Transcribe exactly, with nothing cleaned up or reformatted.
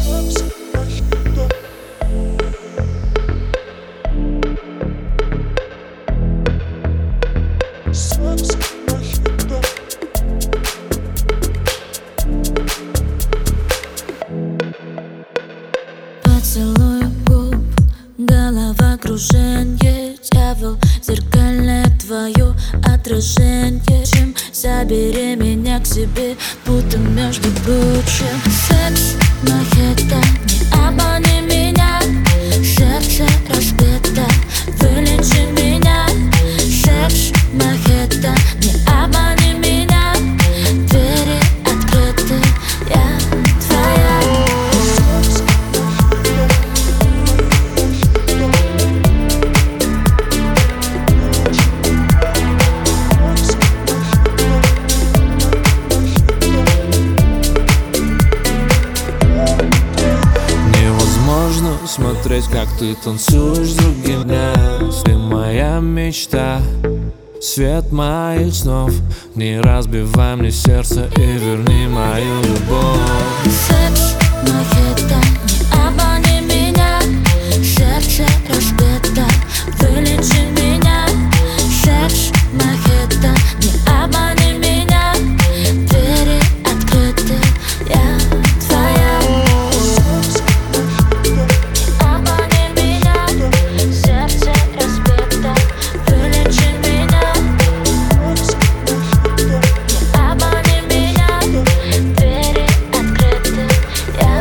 Поцелуй губ, голова круженье, дьявол, зеркальное твое отражение. Чем забери меня к себе, будто между прочим. Секс, мохито, не обмани меня, сердце разбито, вылечи меня. Секс, мохито, не обмани меня, двери открыты, я твоя. Невозможно смотреть, как ты танцуешь с другим днем. Ты моя мечта, свет моих снов. Не разбивай мне сердце и верни мою любовь. Секс,